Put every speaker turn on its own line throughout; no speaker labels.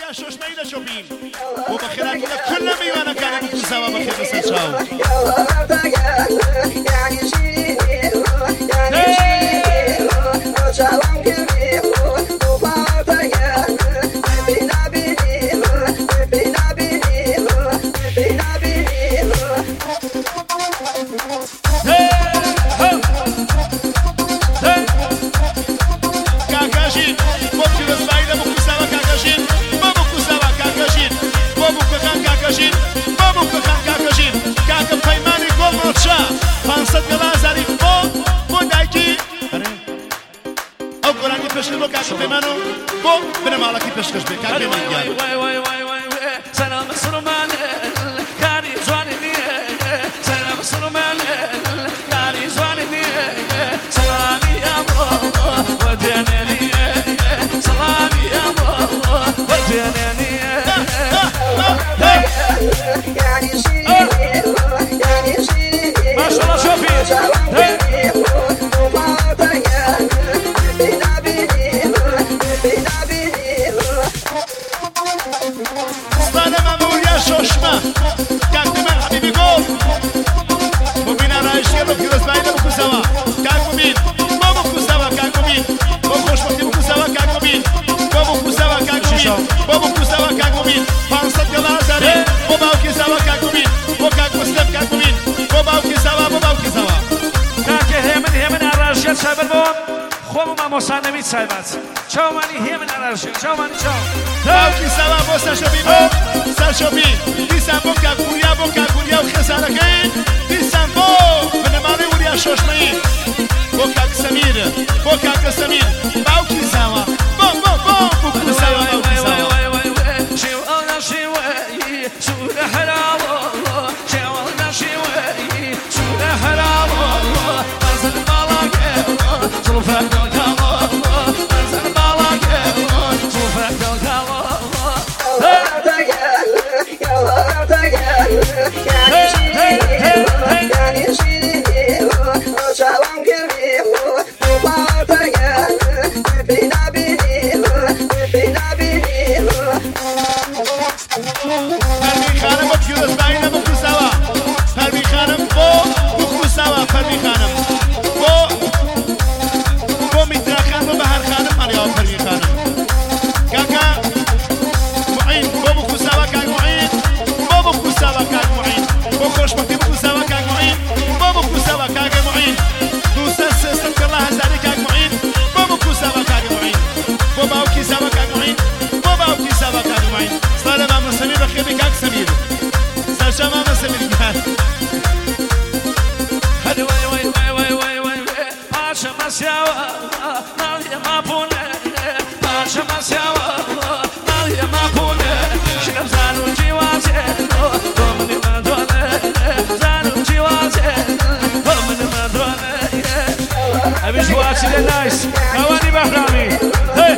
شوش ميلة شوبين وبخيرات كل ميوانا كان يكون سوا بخير بس شاو
مصانمي سايبات شو ماني هي من الارشيل شو ماني شو
باوكي سوا بوسا شوبي بو ساشوبي ديسان بوكا كوريا وخساركين ديسان بو من مالي وريا شوشمين بوكا سمير باوكي سوا بو سوا باوكي سوا
شو انا شوي شو حلاوه شو انا شوي شو حلاوه نزل بالك صرفك nice. Kawani Bahrami. Hey.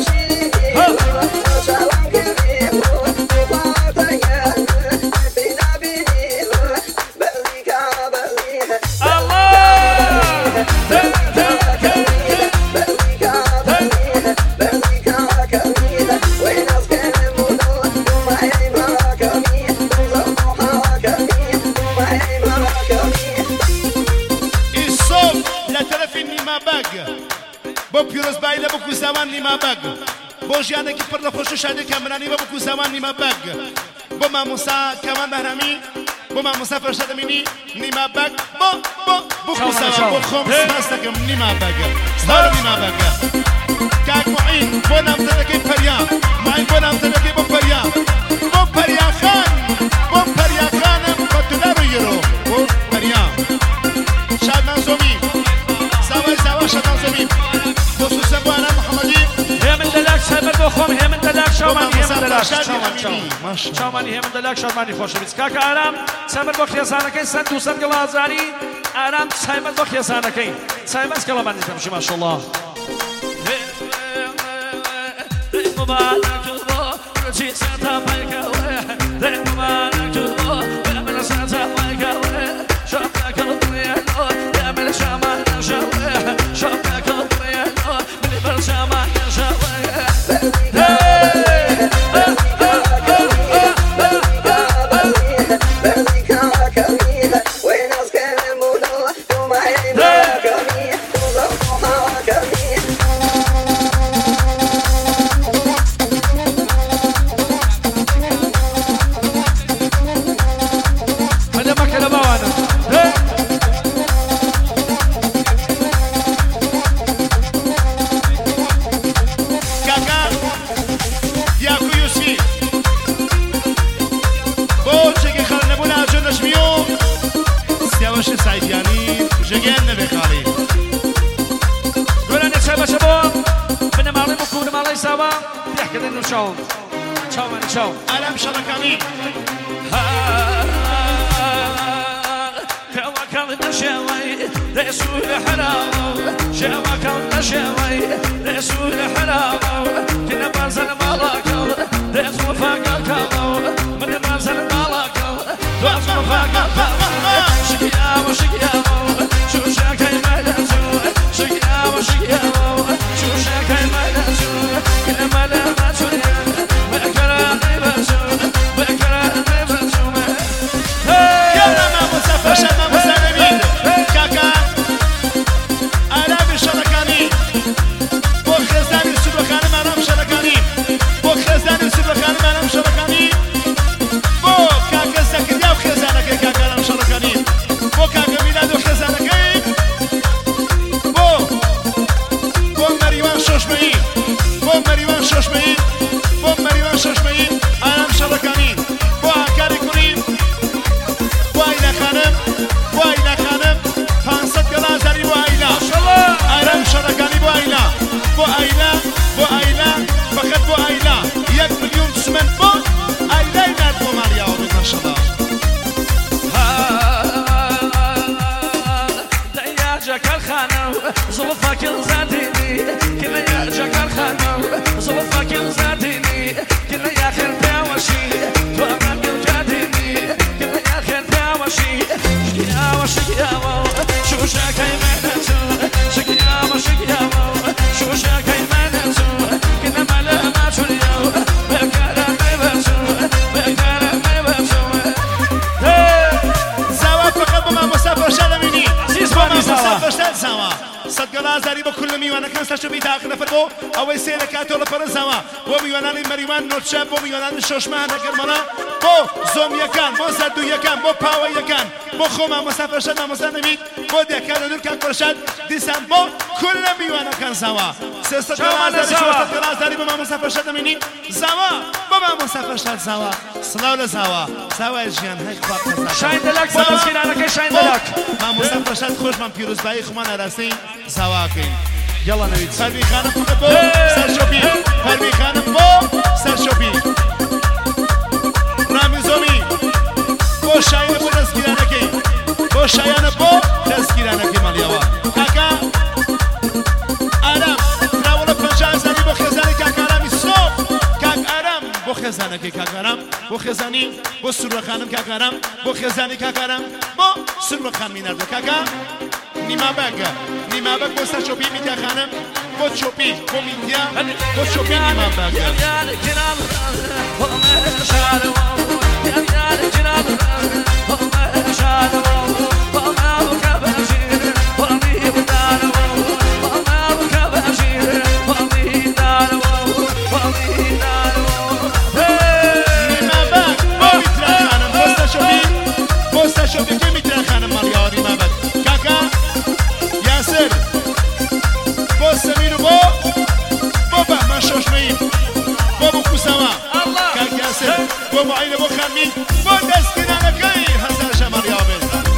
بوجیانه کی پر لخوشو شده کامرانی و بکو زمان نیما بگ با ما موسا کمان بهرمی با ما موسا فرشته مینی نیما بگ بکو زمان با خمس مستکم نیما بگ ستار نیما بگ کاک معین با نام تدکی پریا معین با نام تدکی با پریا خانم با $2 یورو با پریا شادمان زومی سوا شادمان زومی خصوصا با انا محمدی
سايبر بخوم هي من دلاك شوماني هي من دلاك شوماني هي من دلاك شوماني خوش بيت كاك آرام سايبر بخيا زانكين سن دوسن قلازاري آرام سايبر بخيا زانكين سايبر قلباني تمشي ما شاء الله مبارك الله رجي سنتا بايكا مبارك الله يعمل سنتا بايكا شوفك الدنيا يعمل شامان شوفك الدنيا من برشامان
سعیدیانی جگن نبخالی
گرانی چه باشه با بنه مالی بکون مالی سوا بحکه دینو شون شون شون
علم شرکانی
كوكب شوي رسول حرام شوكب شوي رسول حرام كنا بنزل ملاكو رسول فاقكو من بنزل ملاكو رسول فاقكو شقيا وشقيا شو شاكي ملازو شقيا وشقيا شو شاكي ملازو كنا ملا مسؤوليا بكراني بسو بكراني بسو
يلا ما مسافر ما مسافرين كاكا علم شرکانی بو خزانی سوبخانه منم شرکانی بو خزانی سوبخانه منم شرکانی بو کاکا زکریا و خزانه که کاکا منم شرکانی بو کاکا میلاد و خزانه که بو مریوان ششمهی بو مریوان ششمهی بو مریوان ششمهی منم شرکانی بو آکاری کنیم بو ایله خانم بو ایله خانم 500 گلازاری بو ایله آرام شرکانی بو ایله بو ایله بو ایله فقط بو ایله 1 میلیون تومان بو ایله ایله بو مالیا و ماشاءالله
دياجك الخانو ظروفك الزاديني كل ياجك الخانو ظروفك الزاديني كل يا خير تاوشي توامك الجاديني كل يا خير تاوشي شقيا وشقيا شو شاكي منسو شقيا وشقيا شو شاكي منسو كل ملا ما تشريو بكرة مبسو بكرة مبسو
زوا فقط بو ما مسافر شدمینی
عزیز
بو ما
بانی زوا
مسافر شد زوا 100 گلازاری بو کل میوانه کن سرچو بی داخل فربو اوی سیل کاتول پر زوا بو میوانان مریوان نوچه بو میوانان ششمه نگرمانا بو زوم یکان بو زدو یکان بو پاو یکان بو خو ما مسافر شد ما مسافر بو دکان دور کاک پرشد دیسان بو کل میوانه کن زوا 300 گلازاری بو ما مسافر شدمینی زوا بو ما مسافر شد زوا سلام زوا زوا جان هیچ وقت
شاین دلک با دستگیرانه که شاین دلک
ما مسافر شد خوش من پیروزبایی خمان راستی زوا کن
يلا نويت
پروین خانم بو سرشوبی پروین خانم بو سرشوبی رامیزومی بو شاین بو دستگیرانه کی بو شاین بو دستگیرانه کی مالیاوا کاکا آرام راول 50,000 بو خزانی کاکا آرامی صوف کاک آرام بو خزانه کی کاک آرام بو خزانی بو سرور خانم کاک آرام بو خزانی کاک آرام بو سرور خانم مینرد کاکا نیما بگ بو سرشوبی میدیا خانم بو چوبی بو میدیا بو چوبی نیما بگ شوبی که میتونه خانم مالیاری مبد کاکا یاسر بو سمیر بو بهمن ششمهی بو کوساوا کاک یاسر بو معین بو خانمی بو دستگیرانه کی هزار شمالیابه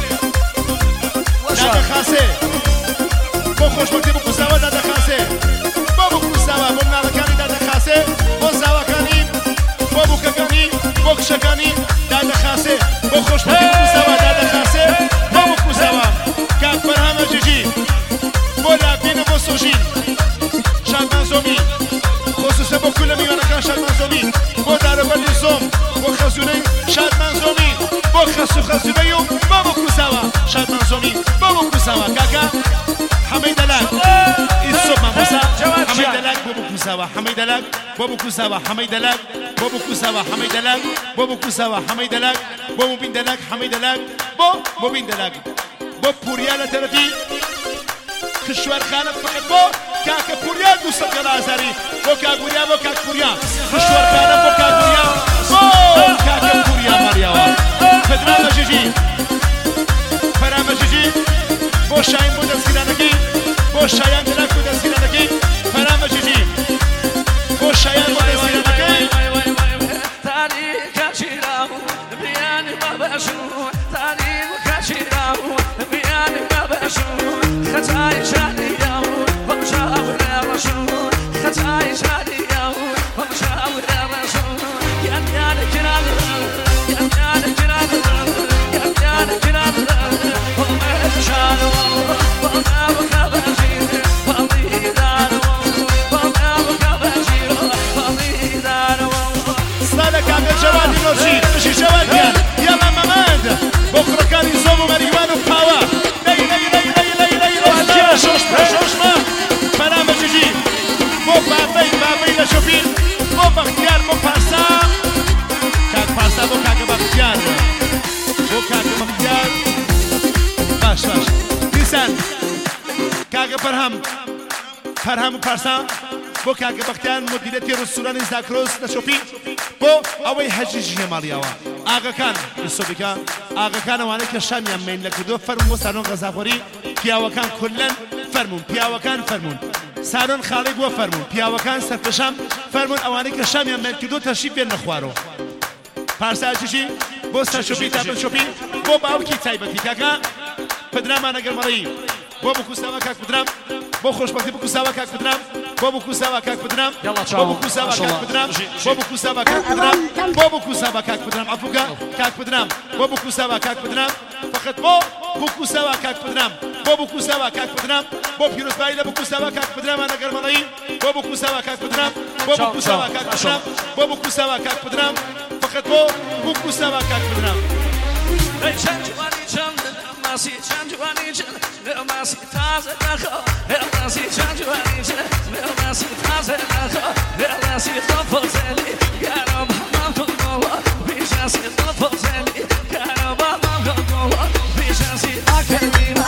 داده خاصه بو خوشبختی بو کوساوا داده خاصه بو کوساوا بو نالکانی داده خاصه بو زواکانی بو ککانی بو کشکانی داده خاصه بو خوشبختی بو کوساوا داده خاصه بو کوساوا کاک برهام جیجی بو لابین بو سوژین شادمان زومی خصوصا بو کل میوانکان شادمان زومی بو داربالی زوم بو خزونه شادمان زومی بو خزونه بو کوساوا شادمان زومی بو کوساوا کاکا حمید دلک ایسوب ماموسا حمید دلک بو کوساوا حمید دلک بو کوساوا حمید دلک بو کوساوا حمید دلک بو کوساوا حمید دلک بو مبین دلک حمید دلک بو مبین دلک بو پوریا طرفی کشور خانم فقط بو کاک پوریا 200 گلازاری بو کاگوریا بو کاک پوریا کشور خانم بو کاگوریا بو کاک پوریا ماریاوا فدرام جیجی فرام جیجی بو شاین بو دستگیرانگی بو شایان دلک بو دستگیرانگی فرام جیجی بو شایان بو دستگیرانگی تاریخ کشیرام بیان بابشو تاریخ کشیرام بیان فرهام و پارسا بۆ کاکە بەختیان مدیرەتی ڕستورانی زاکرۆس لە شۆپی بۆ ئەوەی هەجیژیە ماڵیاوە ئاگەکان سۆبیکە ئاگەکان ئەوانەی کە شامیان مین لە کردو فەرمون بۆ سارۆن غەزاخۆری پیاوەکان کولەن فەرمون پیاوەکان فەرمون سارۆن خاڵی بووە فەرمون پیاوەکان سەرپێشام فەرمون ئەوانەی کە شامیان مین کردو تەشریف بێن نەخوارەوە پارساچیشی بۆ سەر شۆپی تاپن شۆپی بۆ باوکی تایبەتی کاکە پدرامانە گەرمەڵەیی بۆ بکوساوە کاک پدرام بۆ خۆشبەختی بکوساوە کاک پدرام بۆ بکوساوە کاک پدرام بۆ بکوساوە کاک پدرام بۆ بکوساوە کاک پدرام بۆ بکوساوە کاک پدرام عفوکە کاک پدرام بۆ بکوساوە کاک پدرام فقط بۆ بکوساوە کاک پدرام بۆ بکوساوە کاک پدرام بۆ پیرۆزبایی لە بکوساوە کاک پدرامانە گەرمەڵەیی بۆ بکوساوە کاک پدرام بۆ بکوساوە کاک پدرام بۆ بکوساوە کاک پدرام فقط بۆ بکوساوە کاک پدرام ماسی چند جوانی جن ماسی تازه نخو ماسی چند جوانی جن ماسی تازه نخو ماسی تفضلی کارم هم کنم بیشتر تفضلی کارم هم کنم بیشتر آکلیما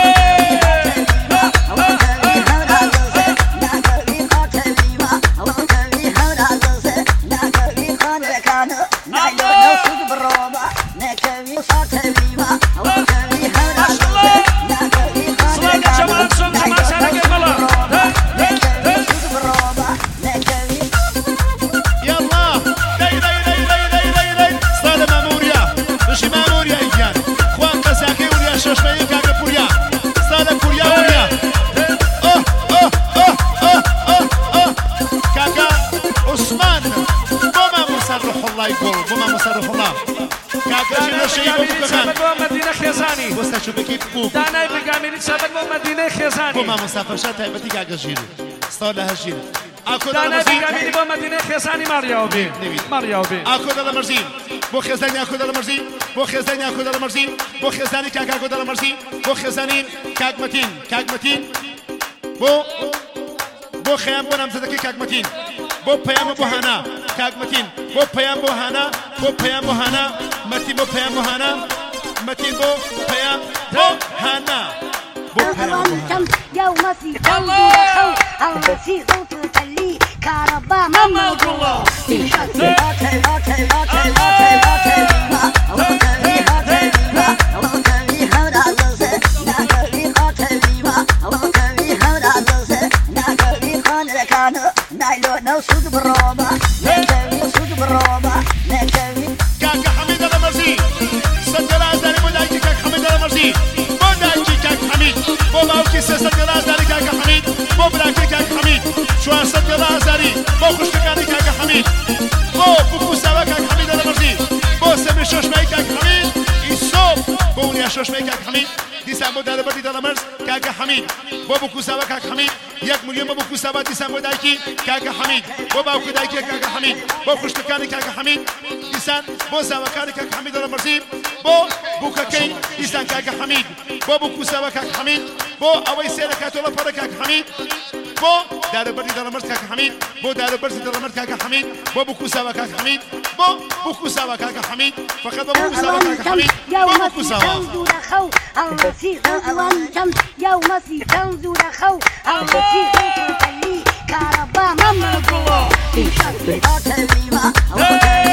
دانای بگامینی سبک با مدینه خیزانی با ما مسافر شد تایبتی که اگرجیری استاد لهجیری دانای بگامینی با مدینه خیزانی ماریاوبی ماریاوبی آکودال مرزی بو خیزانی آکودال مرزی بو خیزانی آکودال مرزی بو خیزانی کاک آکودال مرزی بو خیزانی کاک متین بو خیام بو نامزدکی کاک متین بو پیام بو هانا کاک متین بو پیام بو هانا متین بو پیام بو هانا متين بو بيام بو هانا بو بيام يوم في الله الله في صوت تلي كهرباء ماما الله بۆ خوشکەکانی کاکە حەمید بۆ بکوساوە کاک حەمید ئەلەمەرزی بۆ سەمری شۆشمایی کاک حەمید ئیسۆب بۆ ونیا شۆشمایی کاک حەمید دیسان بۆ دارەبەری دەڵەمەرز کاکە حەمید بۆ بکوساوە کاک حەمید 1 ملیۆن بۆ بکوساوە دیسان بۆ دایکی کاکە حەمید بۆ باوکە دایکی کاکە حەمید بۆ خوشکەکانی کاکە حەمید دیسان بۆ زاوەکانی کاکە حەمید ئەلەمەرزی بۆ بووکەکەی دیسان کاکە حەمید بۆ بکوساوە کاکە حەمید بۆ ئەوەی سێرە کاتۆڵە پەڕە کاکە حەمید بۆ دارەبەری دەڵەمەرز کاکە حەمید بۆ دارەبەرزی دەڵەمەرز کاکە حەمید بۆ بکوساوە کاکە حەمید بۆ بکوساوە کاکە حەمید فقط بۆ بکوساوە کاکە حەمید بۆ بکوساوە الرفيق وانتم يوم في كنز لخو الرفيق تلي كهرباء ماما الله في شط الأرض